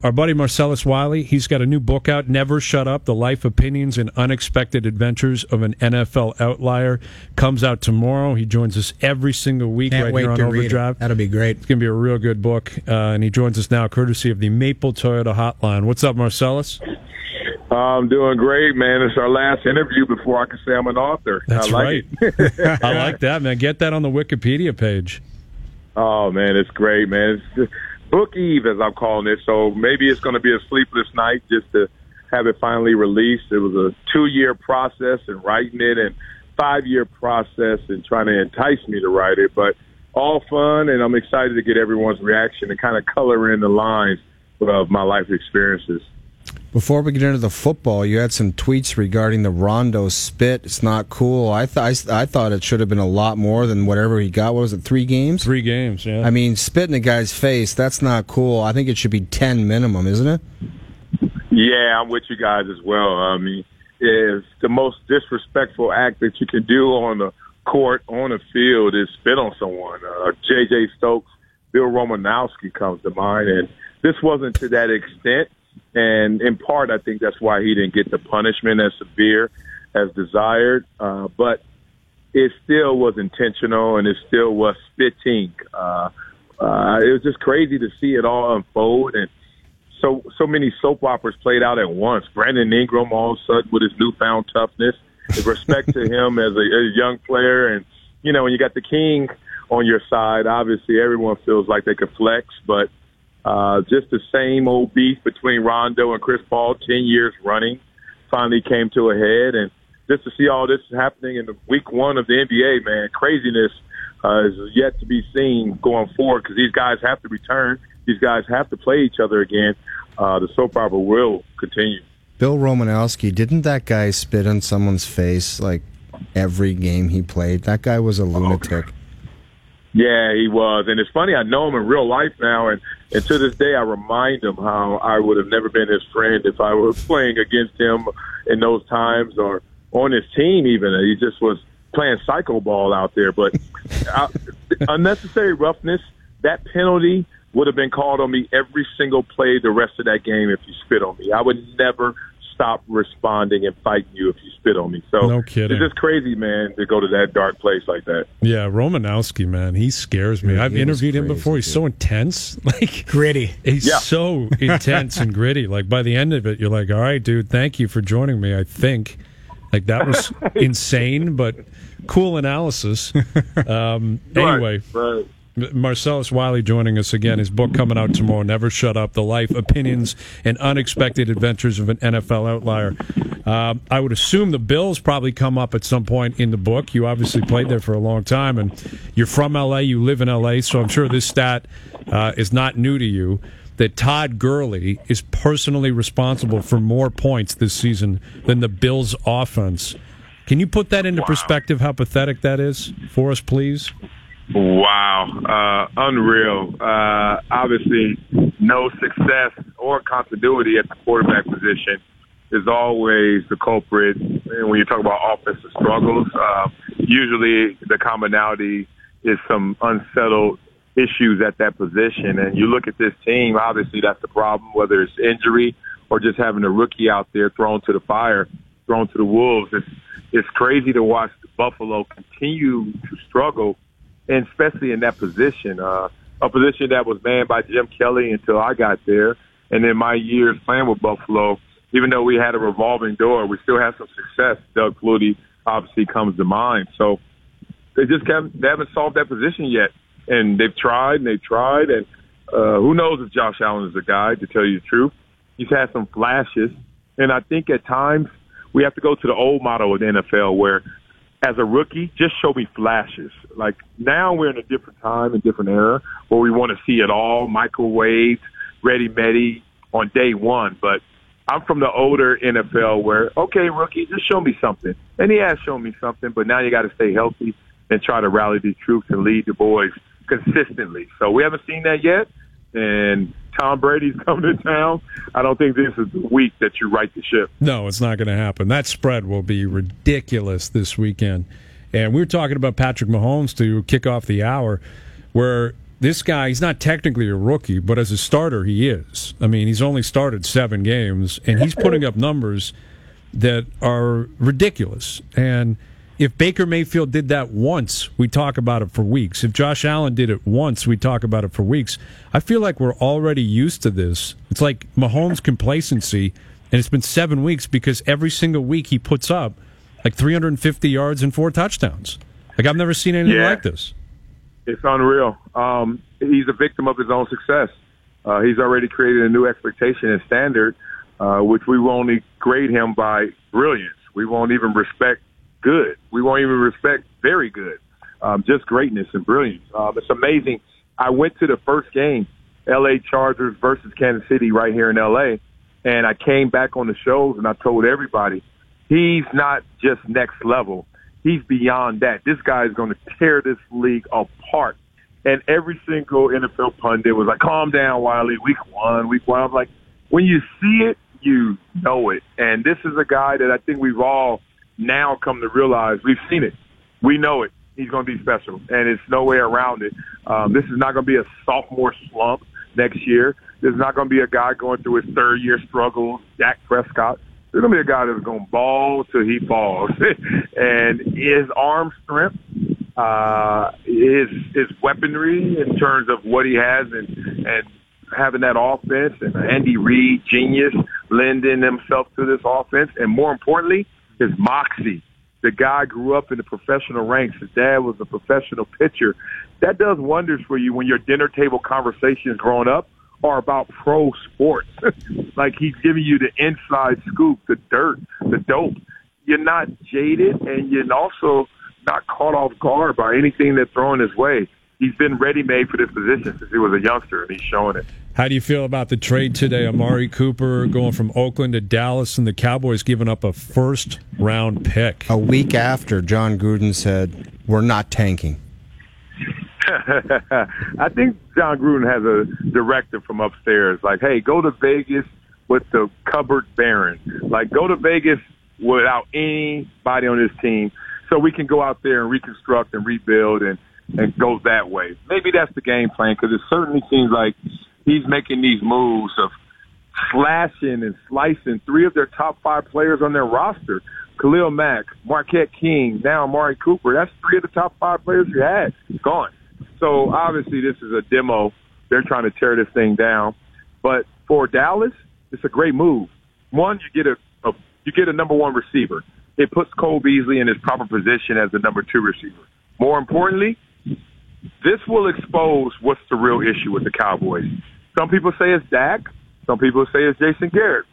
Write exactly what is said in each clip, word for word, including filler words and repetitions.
our buddy Marcellus Wiley, he's got a new book out, Never Shut Up, The Life, Opinions, and Unexpected Adventures of an N F L Outlier. Comes out tomorrow. He joins us every single week Can't right wait here on to read Overdrive. it. That'll be great. It's going to be a real good book, uh, and he joins us now courtesy of the Maple Toyota Hotline. What's up, Marcellus? I'm doing great, man. It's our last interview before I can say I'm an author. That's I like right. it. I like that, man. Get that on the Wikipedia page. Oh, man, it's great, man. It's just Book Eve, as I'm calling it. So maybe it's going to be a sleepless night just to have it finally released. It was a two-year process in writing it and five-year process in trying to entice me to write it. But all fun, and I'm excited to get everyone's reaction and kind of color in the lines of my life experiences. Before we get into the football, you had some tweets regarding the Rondo spit. It's not cool. I, th- I, I thought it should have been a lot more than whatever he got. What was it, three games? Three games, yeah. I mean, spit in a guy's face, that's not cool. I think it should be ten minimum, isn't it? Yeah, I'm with you guys as well. I mean, it's the most disrespectful act that you can do on the court, on the field, is spit on someone. Uh, J J. Stokes, Bill Romanowski comes to mind, and this wasn't to that extent. And in part, I think that's why he didn't get the punishment as severe as desired. Uh, but it still was intentional, and it still was spitting. Uh, uh, it was just crazy to see it all unfold, and so so many soap operas played out at once. Brandon Ingram all of a sudden with his newfound toughness, with respect to him as a, a young player. And, you know, when you got the king on your side, obviously everyone feels like they could flex, but Uh, just the same old beef between Rondo and Chris Paul, ten years running, finally came to a head. And just to see all this happening in the week one of the N B A, man, craziness uh, is yet to be seen going forward, because these guys have to return. These guys have to play each other again. Uh, the soap opera will continue. Bill Romanowski, didn't that guy spit on someone's face like every game he played? That guy was a lunatic. Oh. Yeah, he was. And it's funny, I know him in real life now, and, and to this day I remind him how I would have never been his friend if I were playing against him in those times, or on his team even. He just was playing psycho ball out there. But uh, unnecessary roughness, that penalty would have been called on me every single play the rest of that game if you spit on me. I would never stop responding and fighting you if you spit on me. So no kidding. It's just crazy, man, to go to that dark place like that. Yeah, Romanowski, man, he scares me. Yeah, I've interviewed him before. He's dude. so intense, like gritty. He's yeah. so intense and gritty. Like by the end of it, you're like, all right, dude, thank you for joining me. I think, like that was insane, but cool analysis. Um, anyway. Right, right. Marcellus Wiley joining us again. His book coming out tomorrow, Never Shut Up, The Life, Opinions, and Unexpected Adventures of an N F L Outlier. Uh, I would assume the Bills probably come up at some point in the book. You obviously played there for a long time, and you're from L A, you live in L A, so I'm sure this stat uh, is not new to you, that Todd Gurley is personally responsible for more points this season than the Bills' offense. Can you put that into wow. perspective, how pathetic that is for us, please? Wow. Uh, unreal. Uh, obviously, no success or continuity at the quarterback position is always the culprit. And when you talk about offensive struggles, uh, usually the commonality is some unsettled issues at that position. And you look at this team, obviously that's the problem, whether it's injury or just having a rookie out there thrown to the fire, thrown to the wolves. It's, it's crazy to watch Buffalo continue to struggle, and especially in that position, uh, a position that was manned by Jim Kelly until I got there. And in my years playing with Buffalo, even though we had a revolving door, we still had some success. Doug Flutie obviously comes to mind. So they just haven't, they haven't solved that position yet. And they've tried and they've tried. And uh, who knows if Josh Allen is a guy, to tell you the truth. He's had some flashes. And I think at times we have to go to the old model of the N F L where, as a rookie, just show me flashes. Like, now we're in a different time, a different era, where we want to see it all, microwave, ready-medi on day one. But I'm from the older N F L where, okay, rookie, just show me something. And he has shown me something, but now you got to stay healthy and try to rally the troops and lead the boys consistently. So we haven't seen that yet, and Tom Brady's coming to town. I don't think this is the week that you right the ship. No, it's not going to happen. That spread will be ridiculous this weekend. And we were talking about Patrick Mahomes to kick off the hour, where this guy, he's not technically a rookie, but as a starter, he is. I mean, he's only started seven games, and he's putting up numbers that are ridiculous. And if Baker Mayfield did that once, we talk about it for weeks. If Josh Allen did it once, we talk about it for weeks. I feel like we're already used to this. It's like Mahomes' complacency, and it's been seven weeks because every single week he puts up like three hundred fifty yards and four touchdowns. Like, I've never seen anything yeah. like this. It's unreal. Um, he's a victim of his own success. Uh, he's already created a new expectation and standard, uh, which we will only grade him by brilliance. We won't even respect good. We won't even respect very good. Um, just greatness and brilliance. Um, it's amazing. I went to the first game, L A Chargers versus Kansas City right here in L A, and I came back on the shows and I told everybody, he's not just next level. He's beyond that. This guy is going to tear this league apart. And every single N F L pundit was like, calm down, Wiley, week one, week one. I'm like, when you see it, you know it. And this is a guy that I think we've all now come to realize we've seen it. We know it. He's going to be special, and it's no way around it. Um, this is not going to be a sophomore slump next year. This is not going to be a guy going through his third-year struggles, Dak Prescott. There's going to be a guy that's going to ball till he falls. And his arm strength, uh, his his weaponry in terms of what he has and, and having that offense, and Andy Reid, genius, lending himself to this offense, and more importantly, his moxie. The guy grew up in the professional ranks. His dad was a professional pitcher. That does wonders for you when your dinner table conversations growing up are about pro sports. Like, he's giving you the inside scoop, the dirt, the dope. You're not jaded, and you're also not caught off guard by anything that's thrown his way. He's been ready-made for this position since he was a youngster, and he's showing it. How do you feel about the trade today? Amari Cooper going from Oakland to Dallas, and the Cowboys giving up a first-round pick. A week after John Gruden said, we're not tanking. I think John Gruden has a directive from upstairs, like, hey, go to Vegas with the cupboard barren. Like, go to Vegas without anybody on this team so we can go out there and reconstruct and rebuild and, and go that way. Maybe that's the game plan, because it certainly seems like he's making these moves of slashing and slicing three of their top five players on their roster. Khalil Mack, Marquette King, now Amari Cooper. That's three of the top five players you had. Gone. So, obviously, this is a demo. They're trying to tear this thing down. But for Dallas, it's a great move. One, you get a, a you get a number one receiver. It puts Cole Beasley in his proper position as the number two receiver. More importantly, this will expose what's the real issue with the Cowboys. Some people say it's Dak. Some people say it's Jason Garrett.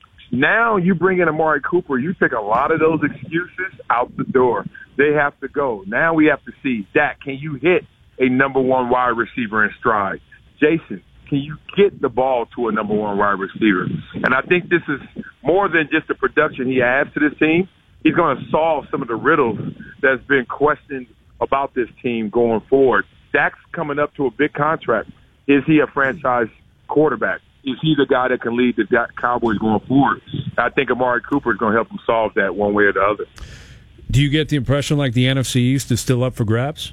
Now you bring in Amari Cooper, you take a lot of those excuses out the door. They have to go. Now we have to see, Dak, can you hit a number one wide receiver in stride? Jason, can you get the ball to a number one wide receiver? And I think this is more than just the production he adds to this team. He's going to solve some of the riddles that's been questioned about this team going forward. Dak's coming up to a big contract. Is he a franchise quarterback? Is he the guy that can lead the Cowboys going forward? I think Amari Cooper is going to help them solve that one way or the other. Do you get the impression like the N F C East is still up for grabs?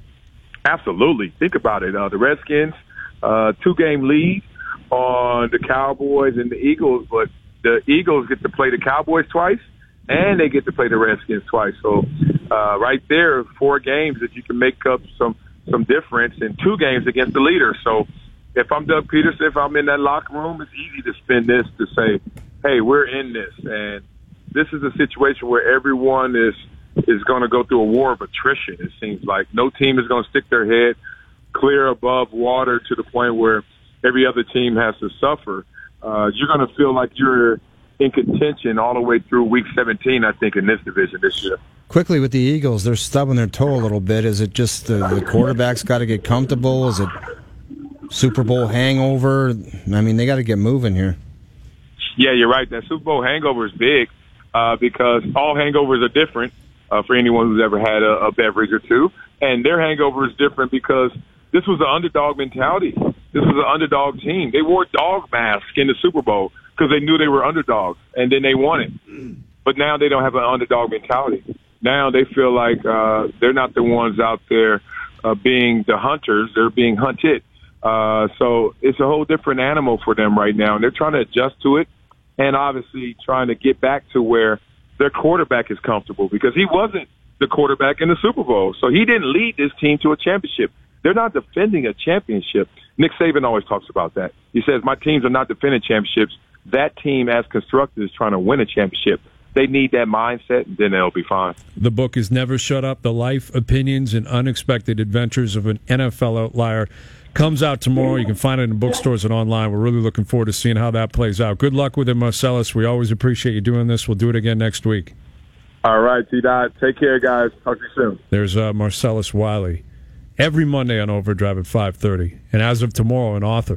Absolutely. Think about it. Uh, the Redskins, uh, two-game lead on the Cowboys and the Eagles, but the Eagles get to play the Cowboys twice, and they get to play the Redskins twice. So uh, right there, four games that you can make up some, some difference in two games against the leader. So if I'm Doug Peterson, if I'm in that locker room, it's easy to spin this to say, hey, we're in this. And this is a situation where everyone is is going to go through a war of attrition, it seems like. No team is going to stick their head clear above water to the point where every other team has to suffer. Uh, you're going to feel like you're in contention all the way through week seventeen, I think, in this division this year. Quickly with the Eagles, they're stubbing their toe a little bit. Is it just the, the quarterback's got to get comfortable? Is it Super Bowl hangover? I mean, they got to get moving here. Yeah, you're right. That Super Bowl hangover is big uh, because all hangovers are different uh, for anyone who's ever had a, a beverage or two. And their hangover is different because this was an underdog mentality. This was an underdog team. They wore dog masks in the Super Bowl because they knew they were underdogs, and then they won it. But now they don't have an underdog mentality. Now they feel like uh, they're not the ones out there uh, being the hunters, they're being hunted. Uh, so it's a whole different animal for them right now, and they're trying to adjust to it, and obviously trying to get back to where their quarterback is comfortable, because he wasn't the quarterback in the Super Bowl, so he didn't lead this team to a championship. They're not defending a championship. Nick Saban always talks about that. He says, my teams are not defending championships. That team, as constructed, is trying to win a championship. They need that mindset, and then they'll be fine. The book is Never Shut Up, The Life, Opinions, and Unexpected Adventures of an N F L Outlier. Comes out tomorrow. You can find it in bookstores and online. We're really looking forward to seeing how that plays out. Good luck with it, Marcellus. We always appreciate you doing this. We'll do it again next week. All right, T-Dot. Take care, guys. Talk to you soon. There's uh, Marcellus Wiley. Every Monday on Overdrive at five thirty. And as of tomorrow, an author.